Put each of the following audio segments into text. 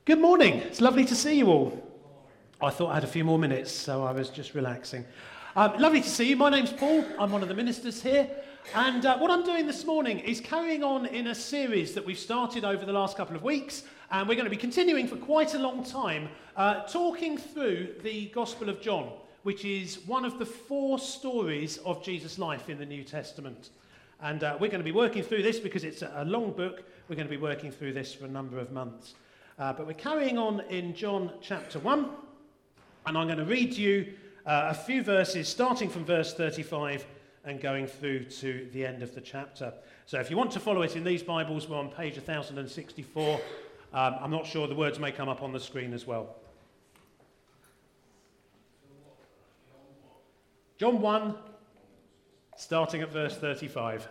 Good morning. It's lovely to see you all. I thought I had a few more minutes, so I was just relaxing. Lovely to see you. My name's Paul. I'm one of the ministers here. And what I'm doing this morning is carrying on in a series that we've started over the last couple of weeks. And we're going to be continuing for quite a long time, talking through the Gospel of John, which is one of the 4 stories of Jesus' life in the New Testament. And we're going to be working through this because it's a long book. We're going to be working through this for a number of months. But we're carrying on in John chapter 1, and I'm going to read you a few verses, starting from verse 35 and going through to the end of the chapter. So if you want to follow it in these Bibles, we're on page 1064. I'm not sure, the words may come up on the screen as well. John 1, starting at verse 35.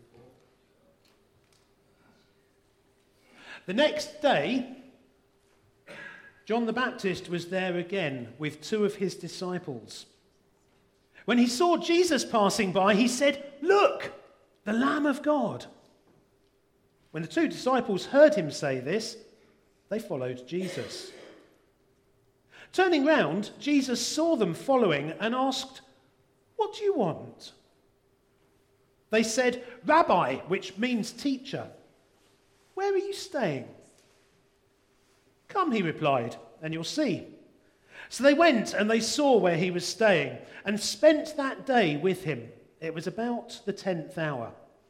The next day, John the Baptist was there again with 2 of his disciples. When he saw Jesus passing by, he said, "Look, the Lamb of God." When the 2 disciples heard him say this, they followed Jesus. Turning round, Jesus saw them following and asked, "What do you want?" They said, "Rabbi," which means teacher, "where are you staying?" "Come," he replied, "and you'll see." So they went and they saw where he was staying and spent that day with him. It was about the 10th hour.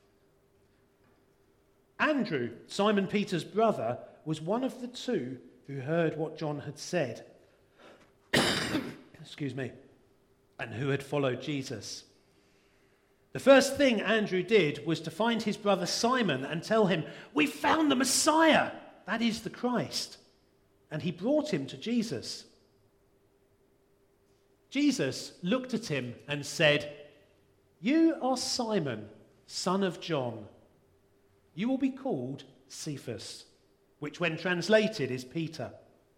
Andrew, Simon Peter's brother, was one of the 2 who heard what John had said. Excuse me. And who had followed Jesus. The first thing Andrew did was to find his brother Simon and tell him, "We found the Messiah," that is the Christ. And he brought him to Jesus. Jesus looked at him and said, "You are Simon, son of John. You will be called Cephas," which when translated is Peter.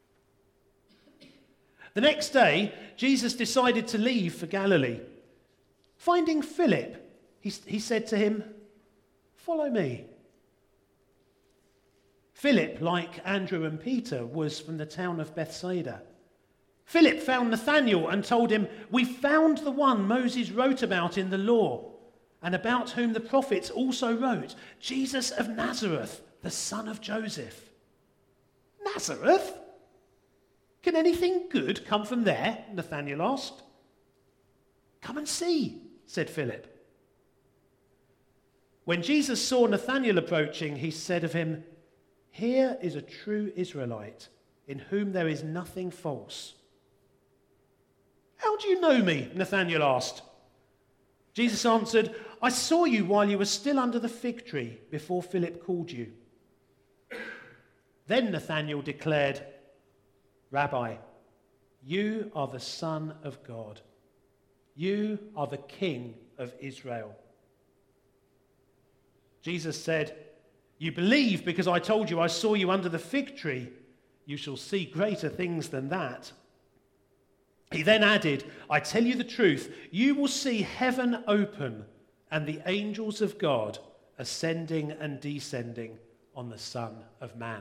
The next day, Jesus decided to leave for Galilee. Finding Philip, he said to him, "Follow me." Philip, like Andrew and Peter, was from the town of Bethsaida. Philip found Nathanael and told him, "We found the one Moses wrote about in the law, and about whom the prophets also wrote, Jesus of Nazareth, the son of Joseph." "Nazareth? Can anything good come from there?" Nathanael asked. "Come and see," said Philip. When Jesus saw Nathanael approaching, he said of him, "Here is a true Israelite, in whom there is nothing false." "How do you know me?" Nathanael asked. Jesus answered, "I saw you while you were still under the fig tree, before Philip called you." Then Nathanael declared, "Rabbi, you are the Son of God. You are the King of Israel." Jesus said, "You believe because I told you I saw you under the fig tree. You shall see greater things than that." He then added, "I tell you the truth, you will see heaven open and the angels of God ascending and descending on the Son of Man."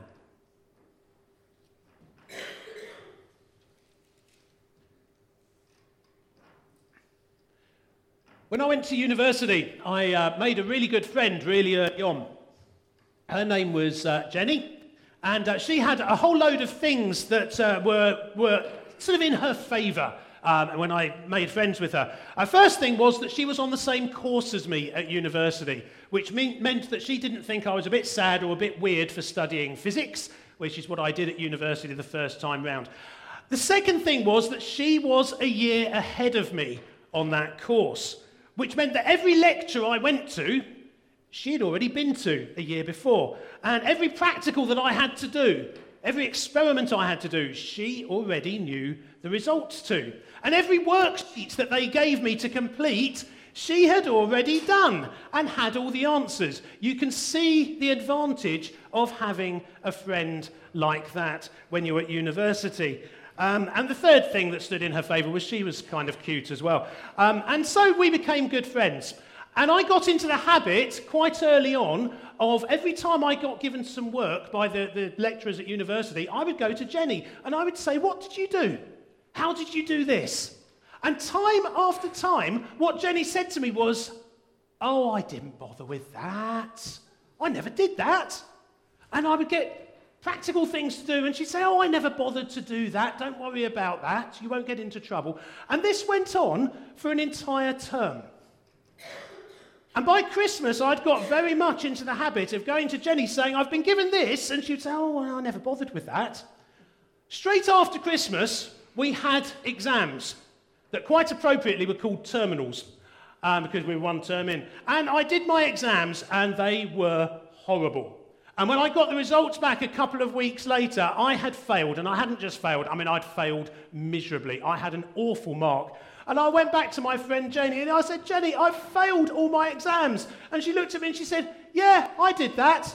When I went to university, I made a really good friend really early on. Her name was Jenny, and she had a whole load of things that were sort of in her favour when I made friends with her. First thing was that she was on the same course as me at university, which meant that she didn't think I was a bit sad or a bit weird for studying physics, which is what I did at university the first time round. The second thing was that she was a year ahead of me on that course, which meant that every lecture I went to, she had already been to a year before. And every practical that I had to do, every experiment I had to do, she already knew the results to. And every worksheet that they gave me to complete, she had already done and had all the answers. You can see the advantage of having a friend like that when you're at university. And the third thing that stood in her favour was she was kind of cute as well. And so we became good friends. And I got into the habit quite early on of every time I got given some work by the lecturers at university, I would go to Jenny and I would say, what did you do? How did you do this? And time after time, what Jenny said to me was, oh, I didn't bother with that. I never did that. And I would get practical things to do, and she'd say, oh, I never bothered to do that. Don't worry about that. You won't get into trouble. And this went on for an entire term. And by Christmas, I'd got very much into the habit of going to Jenny saying, I've been given this, and she'd say, oh, well, I never bothered with that. Straight after Christmas, we had exams that quite appropriately were called terminals, because we were one term in. And I did my exams, and they were horrible. And when I got the results back a couple of weeks later, I had failed, and I hadn't just failed, I'd failed miserably. I had an awful mark. And I went back to my friend Jenny, and I said, Jenny, I've failed all my exams. And she looked at me and she said, yeah, I did that.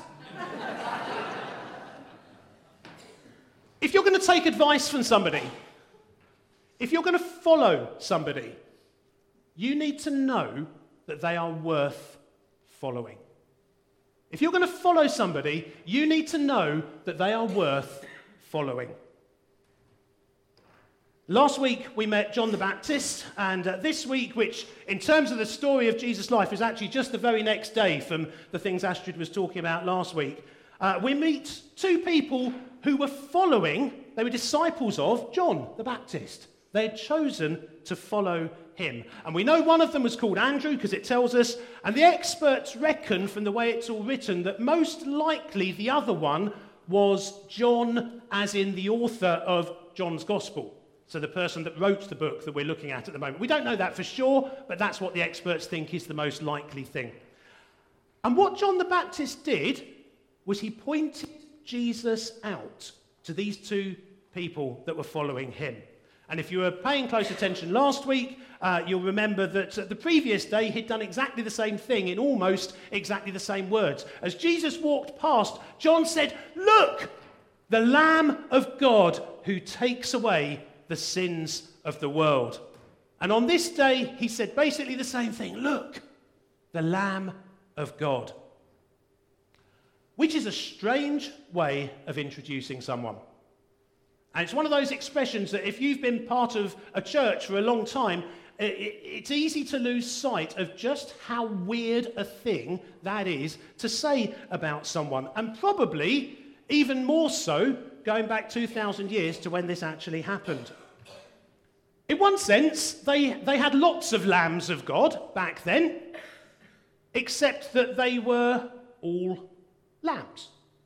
If you're going to take advice from somebody, if you're going to follow somebody, you need to know that they are worth following. If you're going to follow somebody, you need to know that they are worth following. Last week we met John the Baptist, and this week, which in terms of the story of Jesus' life is actually just the very next day from the things Astrid was talking about last week, we meet two people who were following, they were disciples of John the Baptist. They had chosen to follow him. And we know one of them was called Andrew because it tells us, and the experts reckon from the way it's all written that most likely the other one was John, as in the author of John's Gospel. So the person that wrote the book that we're looking at the moment. We don't know that for sure, but that's what the experts think is the most likely thing. And what John the Baptist did was he pointed Jesus out to these two people that were following him. And if you were paying close attention last week, you'll remember that the previous day he'd done exactly the same thing in almost exactly the same words. As Jesus walked past, John said, look, the Lamb of God who takes away the sins of the world. And on this day, he said basically the same thing. Look, the Lamb of God. Which is a strange way of introducing someone. And it's one of those expressions that if you've been part of a church for a long time, it's easy to lose sight of just how weird a thing that is to say about someone. And probably even more so going back 2,000 years to when this actually happened. In one sense, they had lots of lambs of God back then, except that they were all lambs.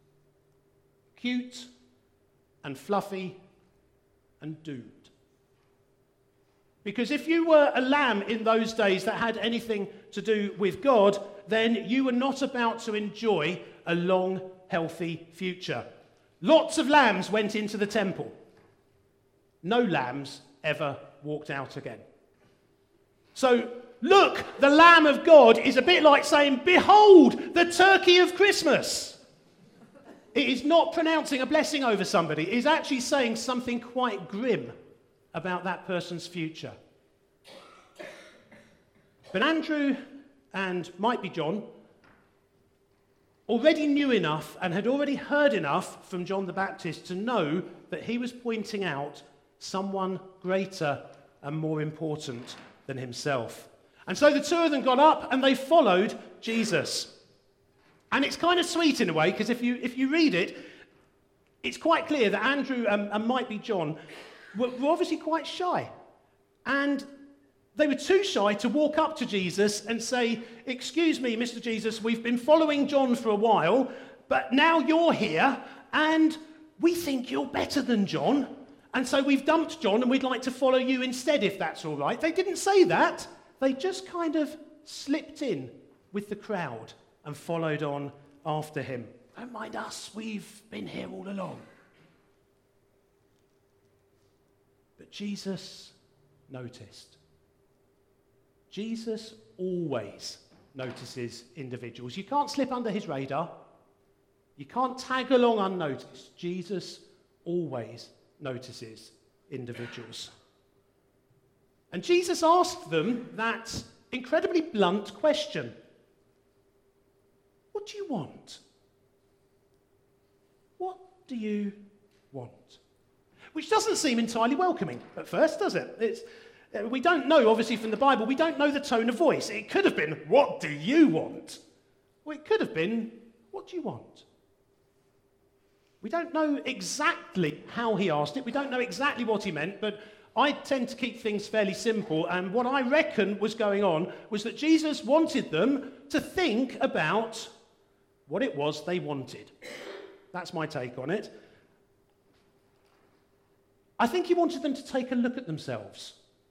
Cute and fluffy and doomed. Because if you were a lamb in those days that had anything to do with God, then you were not about to enjoy a long, healthy future. Lots of lambs went into the temple. No lambs ever walked out again. So, look, the Lamb of God is a bit like saying, behold, the turkey of Christmas. It is not pronouncing a blessing over somebody. It is actually saying something quite grim about that person's future. But Andrew, and might be John, already knew enough and had already heard enough from John the Baptist to know that he was pointing out someone greater and more important than himself. And so the two of them got up and they followed Jesus. And it's kind of sweet in a way, because if you read it, it's quite clear that Andrew and might be John were obviously quite shy. And they were too shy to walk up to Jesus and say, excuse me, Mr. Jesus, we've been following John for a while, but now you're here, and we think you're better than John, and so we've dumped John and we'd like to follow you instead, if that's all right. They didn't say that. They just kind of slipped in with the crowd and followed on after him. Don't mind us, we've been here all along. But Jesus noticed. Jesus always notices individuals. You can't slip under his radar. You can't tag along unnoticed. Jesus always notices individuals. And Jesus asked them that incredibly blunt question. What do you want? What do you want? Which doesn't seem entirely welcoming at first, does it? We don't know, obviously, from the Bible, we don't know the tone of voice. It could have been, what do you want? Or it could have been, what do you want? We don't know exactly how he asked it. We don't know exactly what he meant, but I tend to keep things fairly simple. And what I reckon was going on was that Jesus wanted them to think about what it was they wanted. That's my take on it. I think he wanted them to take a look at themselves.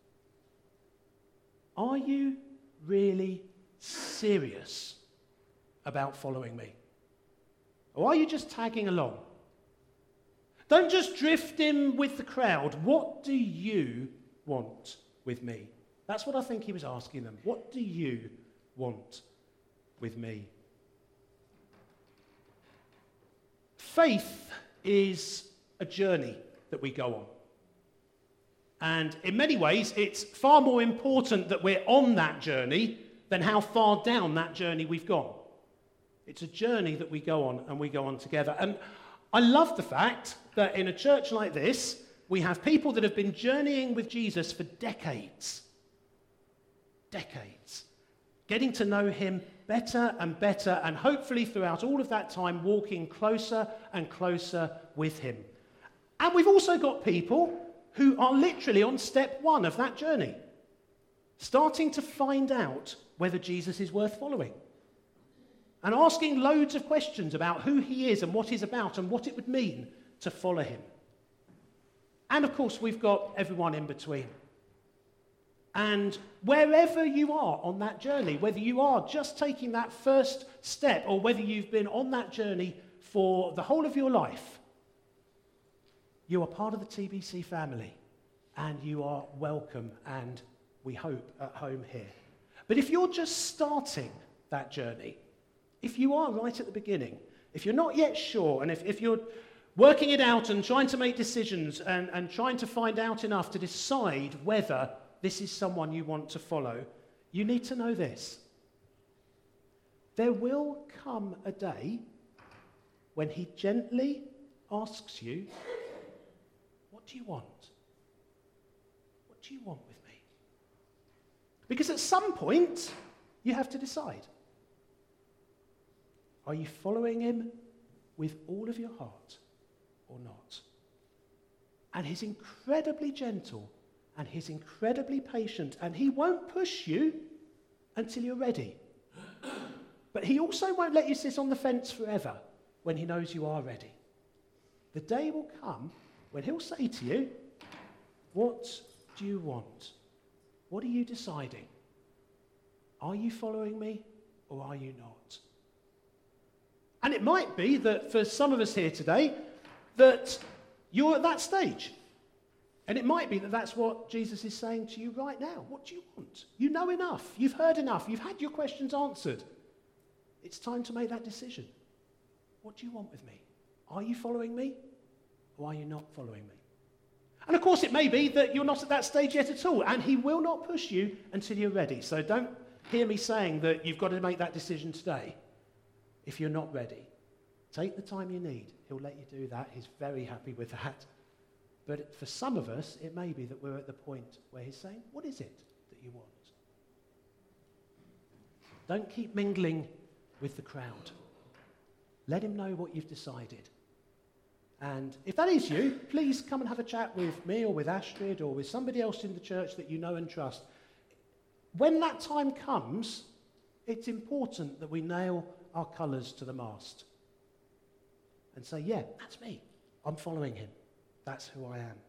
Are you really serious about following me? Or are you just tagging along? Don't just drift in with the crowd. What do you want with me? That's what I think he was asking them. What do you want with me? Faith is a journey that we go on. And in many ways, it's far more important that we're on that journey than how far down that journey we've gone. It's a journey that we go on, and we go on together. And I love the fact that in a church like this, we have people that have been journeying with Jesus for decades. Decades. Getting to know him better and better, and hopefully throughout all of that time, walking closer and closer with him. And we've also got people who are literally on step one of that journey, starting to find out whether Jesus is worth following, and asking loads of questions about who he is and what he's about and what it would mean to follow him. And of course, we've got everyone in between. And wherever you are on that journey, whether you are just taking that first step or whether you've been on that journey for the whole of your life, you are part of the TBC family, and you are welcome, and we hope at home here. But if you're just starting that journey, if you are right at the beginning, if you're not yet sure, and if you're working it out and trying to make decisions and trying to find out enough to decide whether this is someone you want to follow, you need to know this. There will come a day when he gently asks you, what do you want? What do you want with me? Because at some point, you have to decide. Are you following him with all of your heart or not? And he's incredibly gentle, and he's incredibly patient, and he won't push you until you're ready. But he also won't let you sit on the fence forever when he knows you are ready. The day will come when he'll say to you, what do you want? What are you deciding? Are you following me or are you not? And it might be that for some of us here today, that you're at that stage. And it might be that that's what Jesus is saying to you right now. What do you want? You know enough. You've heard enough. You've had your questions answered. It's time to make that decision. What do you want with me? Are you following me? Or are you not following me? And of course, it may be that you're not at that stage yet at all, and he will not push you until you're ready. So don't hear me saying that you've got to make that decision today if you're not ready. Take the time you need. He'll let you do that. He's very happy with that. But for some of us, it may be that we're at the point where he's saying, what is it that you want? Don't keep mingling with the crowd. Let him know what you've decided. And if that is you, please come and have a chat with me or with Astrid or with somebody else in the church that you know and trust. When that time comes, it's important that we nail our colours to the mast and say, yeah, that's me. I'm following him. That's who I am.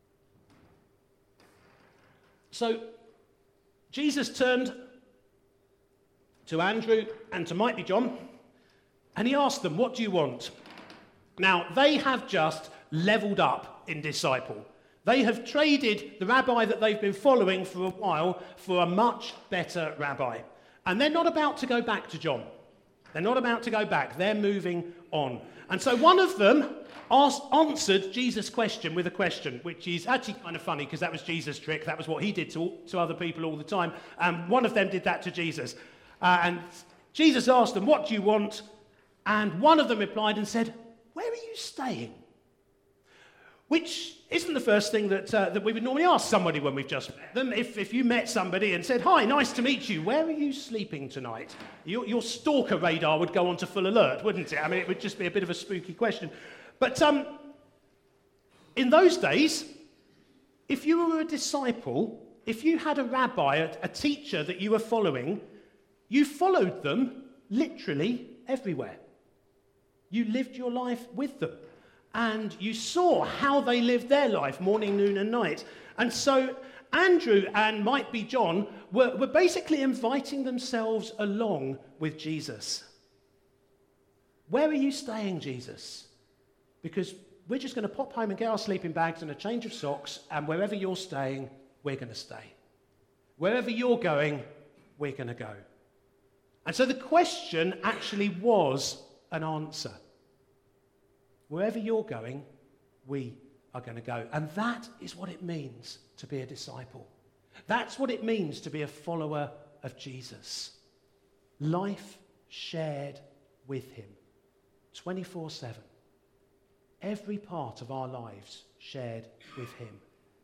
So Jesus turned to Andrew and to Mighty John, and he asked them, what do you want? Now, they have just leveled up in disciple. They have traded the rabbi that they've been following for a while for a much better rabbi. And they're not about to go back to John. They're not about to go back. They're moving on. And so one of them answered Jesus' question with a question, which is actually kind of funny because that was Jesus' trick. That was what he did to other people all the time. And one of them did that to Jesus. And Jesus asked them, "What do you want?" And one of them replied and said, "Where are you staying?" Which isn't the first thing that we would normally ask somebody when we've just met them. If you met somebody and said, "Hi, nice to meet you, where are you sleeping tonight?" Your stalker radar would go on to full alert, wouldn't it? I mean, it would just be a bit of a spooky question. But in those days, if you were a disciple, if you had a rabbi, a teacher that you were following, you followed them literally everywhere. You lived your life with them. And you saw how they lived their life, morning, noon, and night. And so Andrew and might be John were basically inviting themselves along with Jesus. Where are you staying, Jesus? Because we're just going to pop home and get our sleeping bags and a change of socks, and wherever you're staying, we're going to stay. Wherever you're going, we're going to go. And so the question actually was an answer. Wherever you're going, we are going to go. And that is what it means to be a disciple. That's what it means to be a follower of Jesus. Life shared with him, 24/7. Every part of our lives shared with him.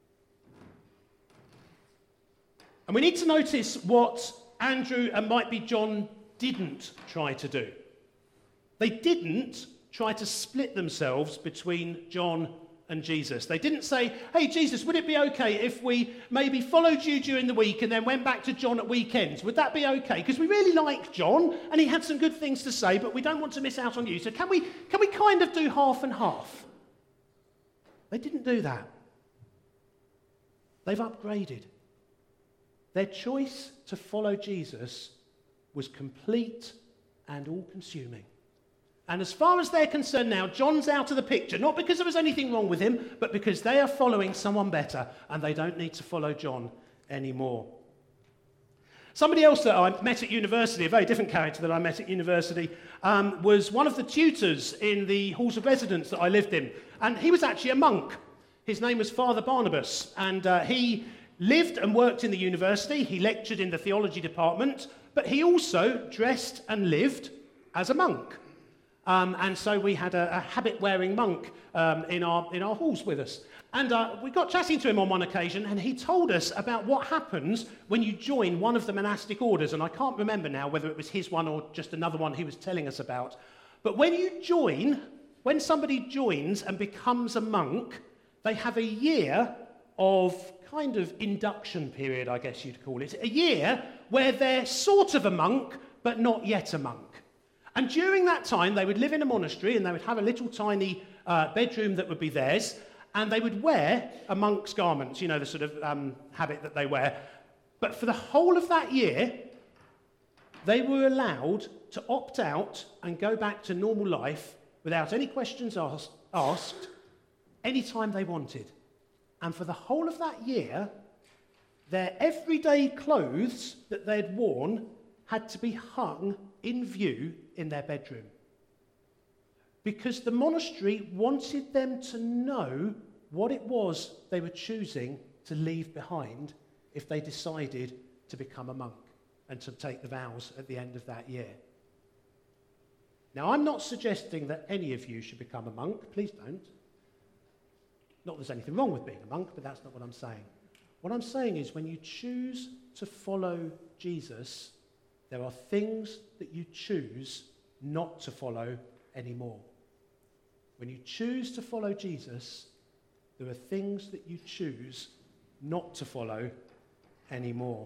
And we need to notice what Andrew and might be John didn't try to do. They didn't try to split themselves between John and Jesus. They didn't say, "Hey, Jesus, would it be okay if we maybe followed you during the week and then went back to John at weekends? Would that be okay? Because we really like John and he had some good things to say, but we don't want to miss out on you. So can we kind of do half and half?" They didn't do that. They've upgraded. Their choice to follow Jesus was complete and all-consuming. And as far as they're concerned now, John's out of the picture, not because there was anything wrong with him, but because they are following someone better, and they don't need to follow John anymore. Somebody else that I met at university, a very different character that I met at university, was one of the tutors in the halls of residence that I lived in. And he was actually a monk. His name was Father Barnabas, and he lived and worked in the university. He lectured in the theology department, but he also dressed and lived as a monk. And so we had a habit-wearing monk in our halls with us. And we got chatting to him on one occasion, and he told us about what happens when you join one of the monastic orders. And I can't remember now whether it was his one or just another one he was telling us about. But when somebody joins and becomes a monk, they have a year of kind of induction period, I guess you'd call it. A year where they're sort of a monk, but not yet a monk. And during that time, they would live in a monastery and they would have a little tiny bedroom that would be theirs, and they would wear a monk's garments, the sort of habit that they wear. But for the whole of that year, they were allowed to opt out and go back to normal life without any questions asked anytime they wanted. And for the whole of that year, their everyday clothes that they'd worn had to be hung in view in their bedroom. Because the monastery wanted them to know what it was they were choosing to leave behind if they decided to become a monk and to take the vows at the end of that year. Now, I'm not suggesting that any of you should become a monk. Please don't. Not that there's anything wrong with being a monk, but that's not what I'm saying. What I'm saying is when you choose to follow Jesus, there are things that you choose not to follow anymore. When you choose to follow Jesus, there are things that you choose not to follow anymore.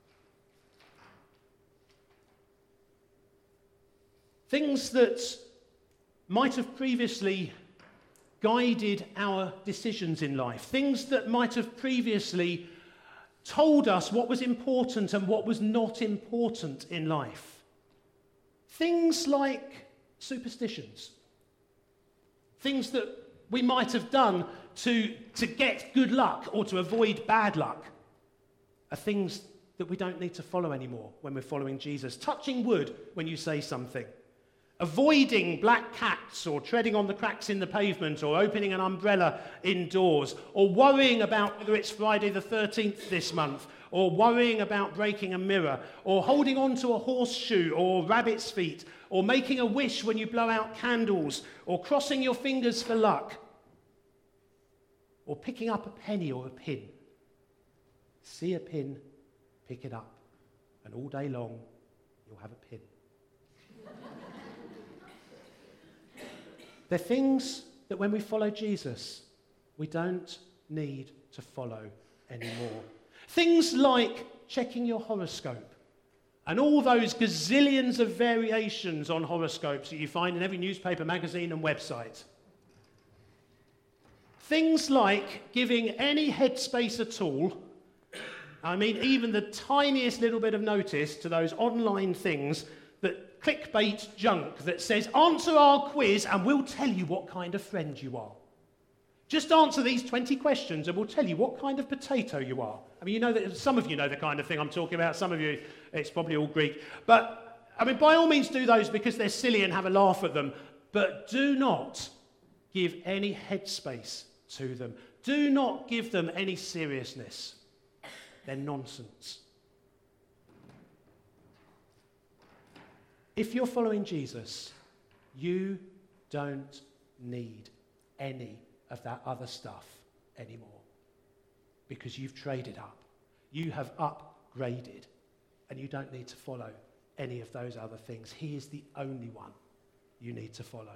Things that might have previously guided our decisions in life, things that might have previously told us what was important and what was not important in life. Things like superstitions. Things that we might have done to get good luck or to avoid bad luck are things that we don't need to follow anymore when we're following Jesus. Touching wood when you say something. avoiding black cats or treading on the cracks in the pavement or opening an umbrella indoors or worrying about whether it's Friday the 13th this month or worrying about breaking a mirror or holding on to a horseshoe or rabbit's feet or making a wish when you blow out candles or crossing your fingers for luck or picking up a penny or a pin. See a pin, pick it up, and all day long you'll have a pin. They're things that when we follow Jesus, we don't need to follow anymore. Things like checking your horoscope and all those gazillions of variations on horoscopes that you find in every newspaper, magazine and website. Things like giving any headspace at all, I mean even the tiniest little bit of notice to those online things that clickbait junk that says, answer our quiz and we'll tell you what kind of friend you are. Just answer these 20 questions and we'll tell you what kind of potato you are. I mean, you know that some of you know the kind of thing I'm talking about. Some of you, it's probably all Greek. But, I mean, by all means do those because they're silly and have a laugh at them. But do not give any headspace to them. Do not give them any seriousness. They're nonsense. If you're following Jesus, you don't need any of that other stuff anymore because you've traded up. You have upgraded and you don't need to follow any of those other things. He is the only one you need to follow.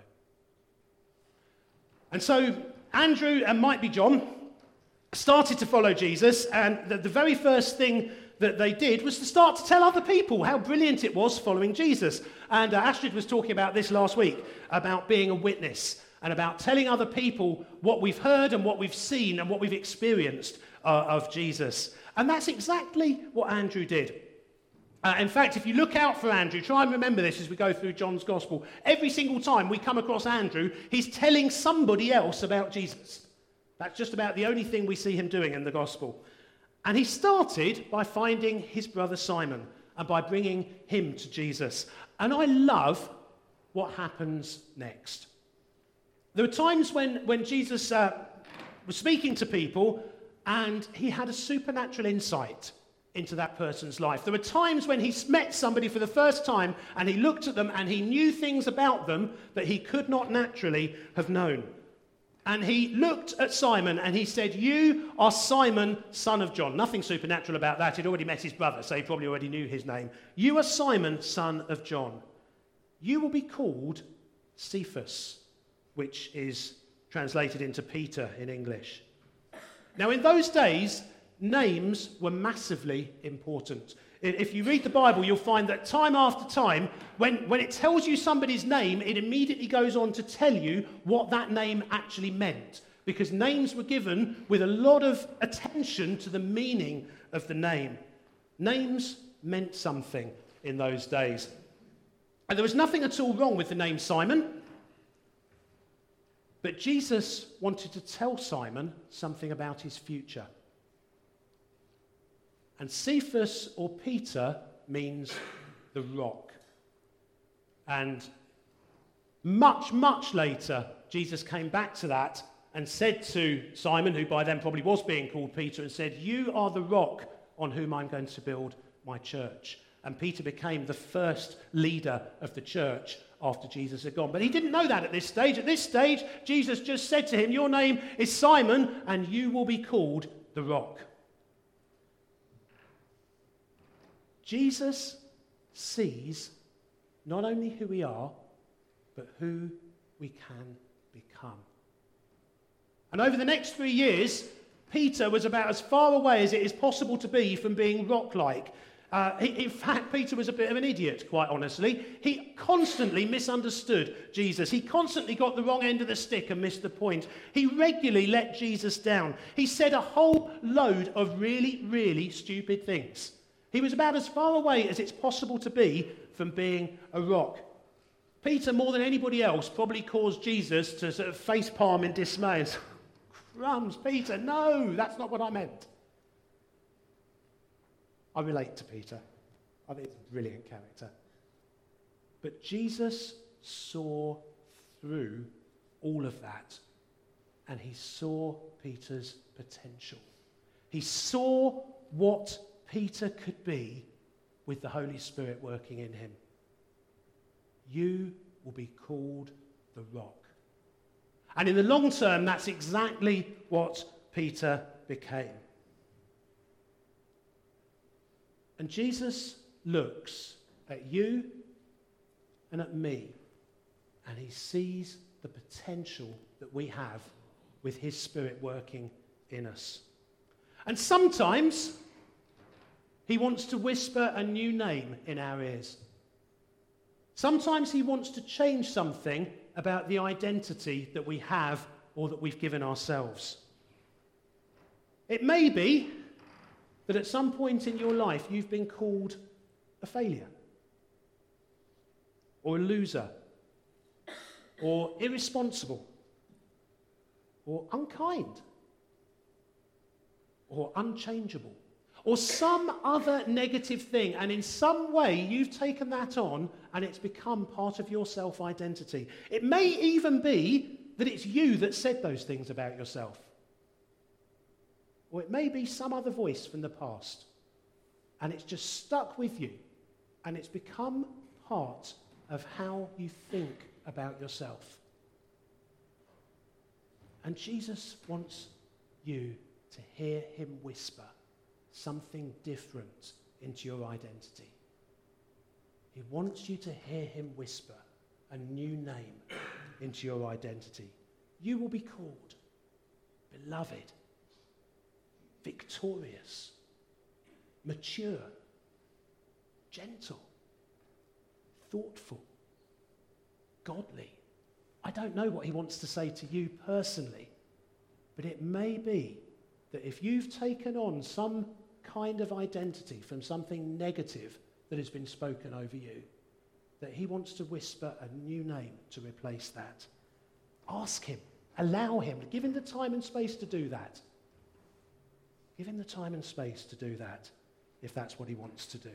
And so Andrew and might be John started to follow Jesus, and the very first thing that they did was to start to tell other people how brilliant it was following Jesus. And Astrid was talking about this last week, about being a witness and about telling other people what we've heard and what we've seen and what we've experienced of Jesus. And that's exactly what Andrew did. In fact, if you look out for Andrew, try and remember this as we go through John's Gospel. Every single time we come across Andrew, he's telling somebody else about Jesus. That's just about the only thing we see him doing in the Gospel. And he started by finding his brother Simon and by bringing him to Jesus. And I love what happens next. There were times when Jesus was speaking to people and he had a supernatural insight into that person's life. There were times when he met somebody for the first time and he looked at them and he knew things about them that he could not naturally have known. And he looked at Simon and he said, you are Simon, son of John. Nothing supernatural about that. He'd already met his brother, so he probably already knew his name. You are Simon, son of John. You will be called Cephas, which is translated into Peter in English. Now, in those days, names were massively important. If you read the Bible, you'll find that time after time, when it tells you somebody's name, it immediately goes on to tell you what that name actually meant. Because names were given with a lot of attention to the meaning of the name. Names meant something in those days. And there was nothing at all wrong with the name Simon. But Jesus wanted to tell Simon something about his future. And Cephas, or Peter, means the rock. And much, much later, Jesus came back to that and said to Simon, who by then probably was being called Peter, and said, you are the rock on whom I'm going to build my church. And Peter became the first leader of the church after Jesus had gone. But he didn't know that at this stage. At this stage, Jesus just said to him, your name is Simon, and you will be called the rock. Jesus sees not only who we are, but who we can become. And over the next 3 years, Peter was about as far away as it is possible to be from being rock-like. In fact, Peter was a bit of an idiot, quite honestly. He constantly misunderstood Jesus. He constantly got the wrong end of the stick and missed the point. He regularly let Jesus down. He said a whole load of really, really stupid things. He was about as far away as it's possible to be from being a rock. Peter, more than anybody else, probably caused Jesus to sort of facepalm in dismay and say, crumbs, Peter, no, that's not what I meant. I relate to Peter. I think he's a brilliant character. But Jesus saw through all of that, and he saw Peter's potential. He saw what Peter could be with the Holy Spirit working in him. You will be called the Rock. And in the long term, that's exactly what Peter became. And Jesus looks at you and at me, and he sees the potential that we have with his Spirit working in us. And sometimes he wants to whisper a new name in our ears. Sometimes he wants to change something about the identity that we have or that we've given ourselves. It may be that at some point in your life you've been called a failure, or a loser, or irresponsible, or unkind, or unchangeable, or some other negative thing, and in some way you've taken that on and it's become part of your self-identity. It may even be that it's you that said those things about yourself. Or it may be some other voice from the past, and it's just stuck with you, and it's become part of how you think about yourself. And Jesus wants you to hear him whisper something different into your identity. He wants you to hear him whisper a new name into your identity. You will be called beloved, victorious, mature, gentle, thoughtful, godly. I don't know what he wants to say to you personally, but it may be that if you've taken on some kind of identity from something negative that has been spoken over you, that he wants to whisper a new name to replace that. Ask him, allow him, give him the time and space to do that. Give him the time and space to do that, if that's what he wants to do.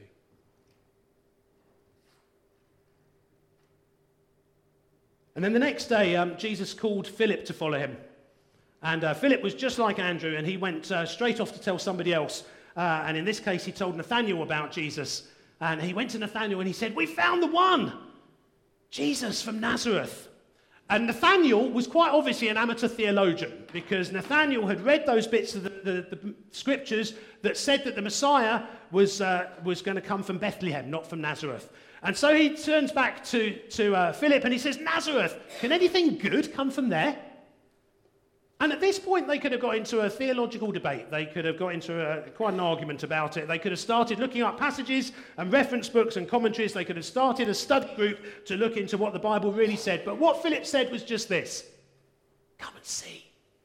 And then the next day, Jesus called Philip to follow him. And Philip was just like Andrew, and he went straight off to tell somebody else. And in this case, he told Nathanael about Jesus. And he went to Nathanael and he said, "We found the one, Jesus from Nazareth." And Nathanael was quite obviously an amateur theologian, because Nathanael had read those bits of the scriptures that said that the Messiah was going to come from Bethlehem, not from Nazareth. And so he turns back to Philip and he says, "Nazareth, can anything good come from there?" And at this point, they could have got into a theological debate. They could have got into quite an argument about it. They could have started looking up passages and reference books and commentaries. They could have started a study group to look into what the Bible really said. But what Philip said was just this: come and see.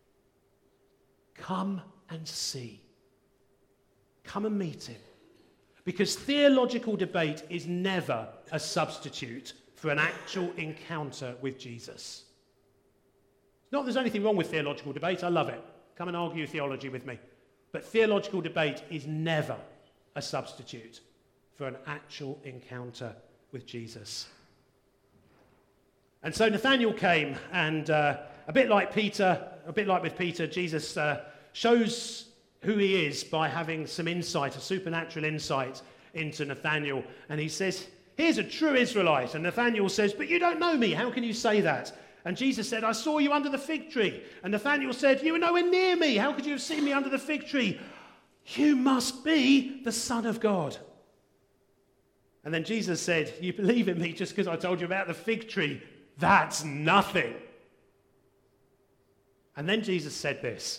Come and see. Come and meet him. Because theological debate is never a substitute for an actual encounter with Jesus. Not that there's anything wrong with theological debate. I love it. Come and argue theology with me. But theological debate is never a substitute for an actual encounter with Jesus. And so Nathanael came, and a bit like with Peter, Jesus shows who he is by having some insight, a supernatural insight into Nathanael. And he says, "Here's a true Israelite." And Nathanael says, "But you don't know me. How can you say that?" And Jesus said, "I saw you under the fig tree." And Nathanael said, "You were nowhere near me. How could you have seen me under the fig tree? You must be the Son of God." And then Jesus said, "You believe in me just because I told you about the fig tree? That's nothing." And then Jesus said this: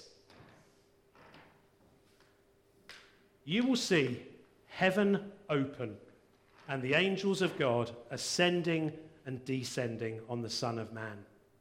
"You will see heaven open and the angels of God ascending and descending on the Son of Man."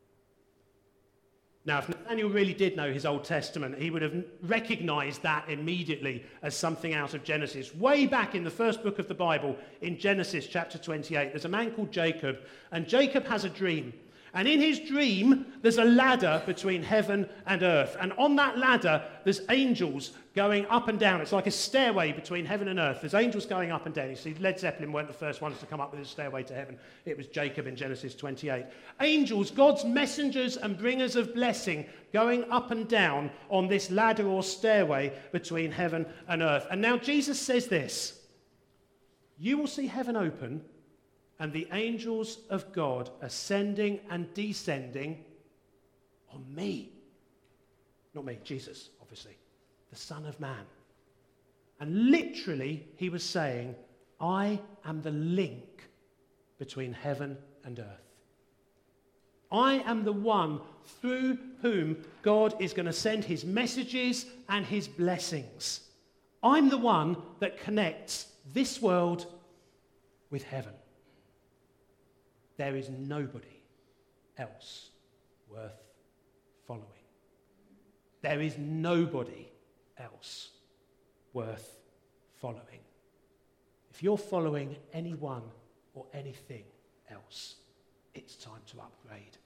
Now, if Nathanael really did know his Old Testament, he would have recognized that immediately as something out of Genesis. Way back in the first book of the Bible, in Genesis chapter 28, there's a man called Jacob, and Jacob has a dream. And in his dream, there's a ladder between heaven and earth. And on that ladder, there's angels going up and down. It's like a stairway between heaven and earth. There's angels going up and down. You see, Led Zeppelin weren't the first ones to come up with a stairway to heaven. It was Jacob in Genesis 28. Angels, God's messengers and bringers of blessing, going up and down on this ladder or stairway between heaven and earth. And now Jesus says this: you will see heaven open and the angels of God ascending and descending on me. Not me, Jesus, obviously. The Son of Man. And literally, he was saying, I am the link between heaven and earth. I am the one through whom God is going to send his messages and his blessings. I'm the one that connects this world with heaven. There is nobody else worth following. There is nobody else worth following. If you're following anyone or anything else, it's time to upgrade.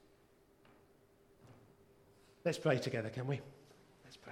Let's pray together, can we? Let's pray.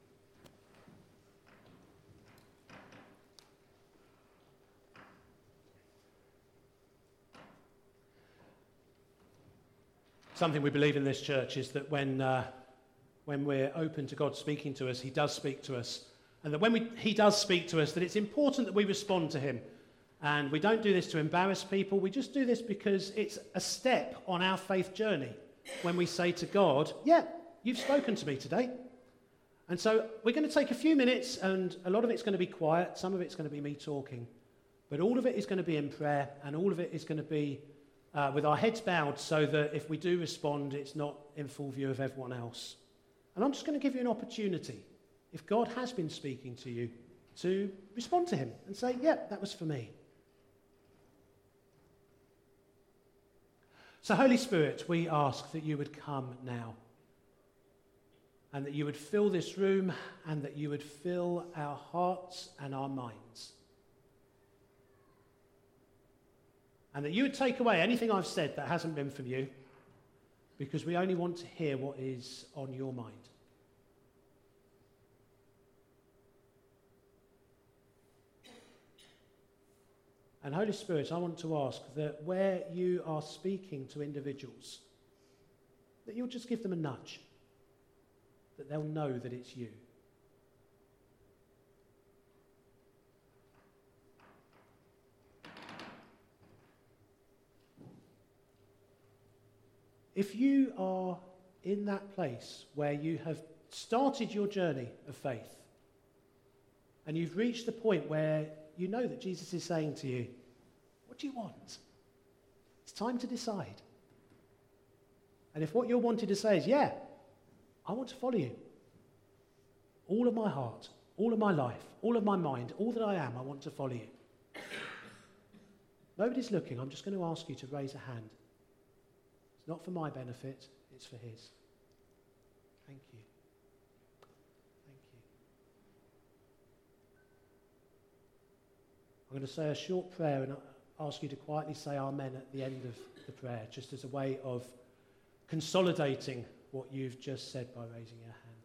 Something we believe in this church is that when we're open to God speaking to us, he does speak to us. And that when he does speak to us, that it's important that we respond to him. And we don't do this to embarrass people. We just do this because it's a step on our faith journey when we say to God, yeah, you've spoken to me today. And so we're going to take a few minutes, and a lot of it's going to be quiet. Some of it's going to be me talking. But all of it is going to be in prayer, and all of it is going to be with our heads bowed, so that if we do respond, it's not in full view of everyone else. And I'm just going to give you an opportunity, if God has been speaking to you, to respond to him and say, yeah, that was for me. So Holy Spirit, we ask that you would come now, and that you would fill this room, and that you would fill our hearts and our minds. And that you would take away anything I've said that hasn't been from you, because we only want to hear what is on your mind. And Holy Spirit, I want to ask that where you are speaking to individuals, that you'll just give them a nudge, that they'll know that it's you. If you are in that place where you have started your journey of faith, and you've reached the point where you know that Jesus is saying to you, what do you want? It's time to decide. And if what you're wanting to say is, yeah, I want to follow you. All of my heart, all of my life, all of my mind, all that I am, I want to follow you. Nobody's looking. I'm just going to ask you to raise a hand. It's not for my benefit, it's for his. Thank you. Thank you. I'm going to say a short prayer and ask you to quietly say amen at the end of the prayer, just as a way of consolidating what you've just said by raising your hand.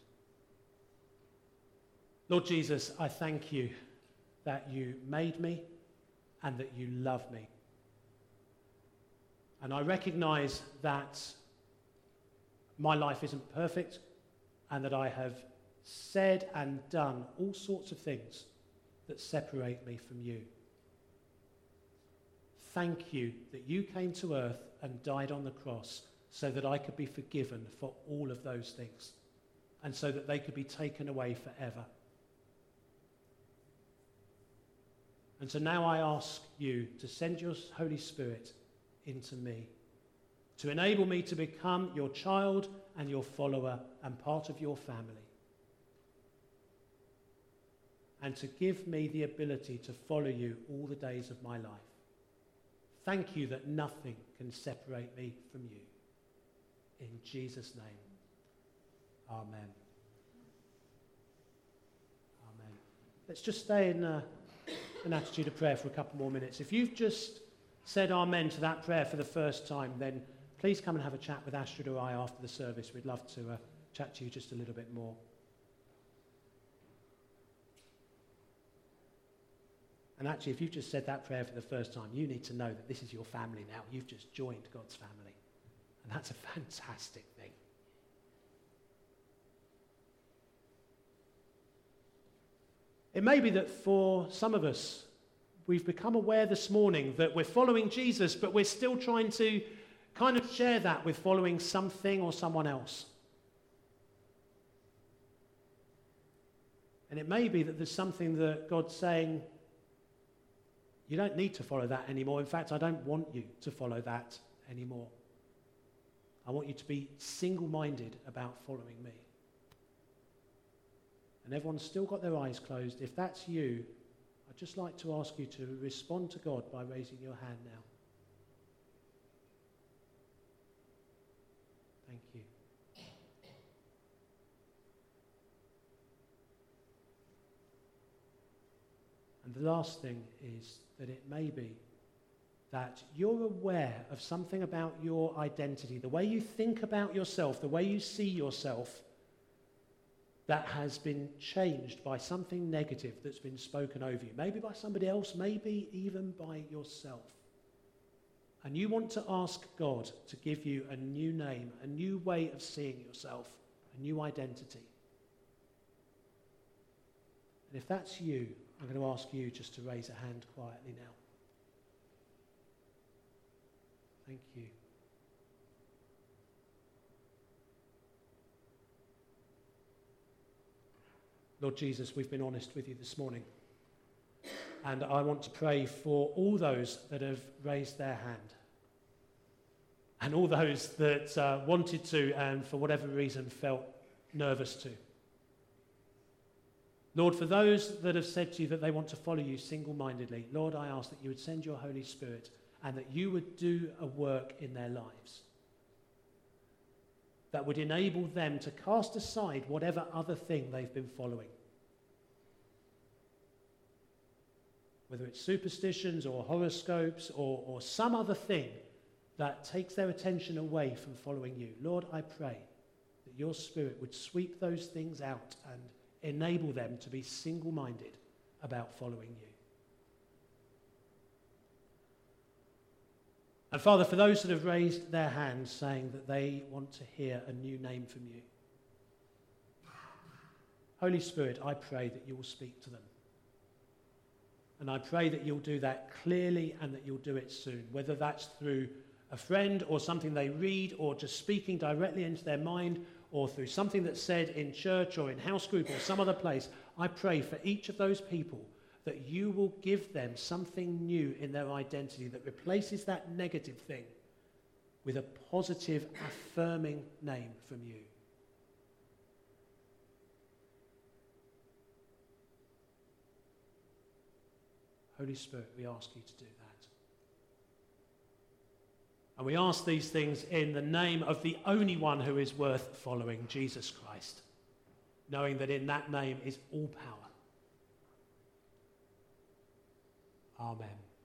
Lord Jesus, I thank you that you made me and that you love me. And I recognize that my life isn't perfect and that I have said and done all sorts of things that separate me from you. Thank you that you came to earth and died on the cross so that I could be forgiven for all of those things and so that they could be taken away forever. And so now I ask you to send your Holy Spirit into me, to enable me to become your child and your follower and part of your family, and to give me the ability to follow you all the days of my life. Thank you that nothing can separate me from you. In Jesus' name, amen. Amen. Let's just stay in an attitude of prayer for a couple more minutes. If you've just said amen to that prayer for the first time, then please come and have a chat with Astrid or I after the service. We'd love to chat to you just a little bit more. And actually, if you've just said that prayer for the first time, you need to know that this is your family now. You've just joined God's family. And that's a fantastic thing. It may be that for some of us, we've become aware this morning that we're following Jesus, but we're still trying to kind of share that with following something or someone else. And it may be that there's something that God's saying, you don't need to follow that anymore. In fact, I don't want you to follow that anymore. I want you to be single-minded about following me. And everyone's still got their eyes closed. If that's you, I'd just like to ask you to respond to God by raising your hand now. Thank you. And the last thing is that it may be that you're aware of something about your identity, the way you think about yourself, the way you see yourself, that has been changed by something negative that's been spoken over you. Maybe by somebody else, maybe even by yourself. And you want to ask God to give you a new name, a new way of seeing yourself, a new identity. And if that's you, I'm going to ask you just to raise a hand quietly now. Thank you. Lord Jesus, we've been honest with you this morning. And I want to pray for all those that have raised their hand. And all those that wanted to and for whatever reason felt nervous to. Lord, for those that have said to you that they want to follow you single-mindedly, Lord, I ask that you would send your Holy Spirit and that you would do a work in their lives that would enable them to cast aside whatever other thing they've been following. Whether it's superstitions or horoscopes or some other thing that takes their attention away from following you. Lord, I pray that your Spirit would sweep those things out and enable them to be single-minded about following you. And Father, for those that have raised their hands saying that they want to hear a new name from you, Holy Spirit, I pray that you will speak to them. And I pray that you'll do that clearly and that you'll do it soon, whether that's through a friend or something they read or just speaking directly into their mind or through something that's said in church or in house group or some other place. I pray for each of those people that you will give them something new in their identity that replaces that negative thing with a positive, affirming name from you. Holy Spirit, we ask you to do that. And we ask these things in the name of the only one who is worth following, Jesus Christ, knowing that in that name is all power. Amen.